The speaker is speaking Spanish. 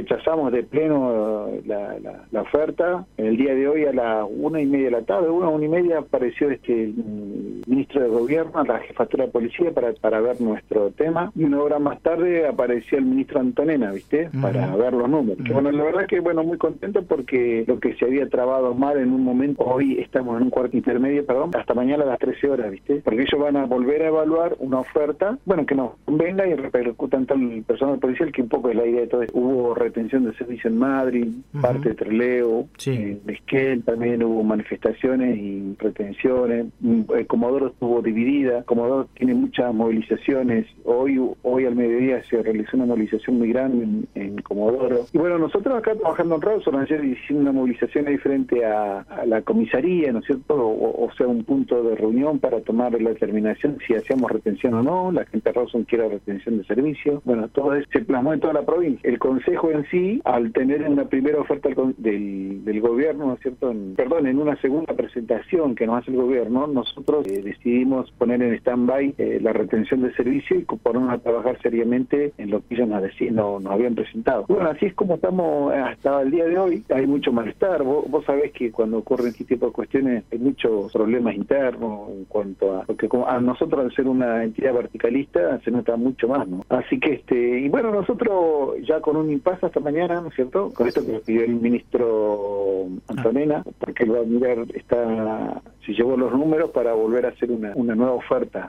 rechazamos de pleno la oferta. El día de hoy a las 1:30 de la tarde, 1:30, apareció el ministro de Gobierno, la jefatura de policía para ver nuestro tema, y 1 hora más tarde apareció el ministro Antonena, ¿viste? Para ver los números. Que, bueno, la verdad que, bueno, muy contento porque lo que se había trabado mal en un momento, hoy estamos en un cuarto intermedio, hasta mañana a las 13 horas, ¿viste? Porque ellos van a volver a evaluar una oferta, bueno, que nos convenga y repercuta en todo el personal policial, que un poco es la idea de todo esto. Hubo retención de servicio en Madrid, parte de Trelew, en Esquel también hubo manifestaciones y retenciones. Comodoro estuvo dividida, Comodoro tiene muchas movilizaciones. Hoy al mediodía se realizó una movilización muy grande en Comodoro. Y bueno, nosotros acá trabajando en Rawson, ayer hicimos una movilización ahí frente a la comisaría, ¿no es cierto? O sea, un punto de reunión para tomar la determinación si hacíamos retención o no. La gente de Rawson quiere retención de servicio. Bueno, todo eso se plasmó en toda la provincia. El Consejo en sí, al tener una primera oferta del gobierno, ¿no es cierto? En una segunda presentación que nos hace el gobierno, nosotros decidimos poner en stand-by la retención de servicio y ponernos a trabajar seriamente en lo que ellos nos habían presentado. Bueno, así es como estamos hasta el día de hoy. Hay mucho malestar. Vos sabés que cuando ocurren este tipo de cuestiones hay muchos problemas internos en cuanto a... Porque a nosotros, al ser una entidad verticalista, se nota mucho más, ¿no? Así que, y bueno, nosotros ya con un impasse hasta mañana, ¿no es cierto? Con esto que nos pidió el ministro Antonena, porque él va a mirar, si llevó los números para volver a hacer una nueva oferta.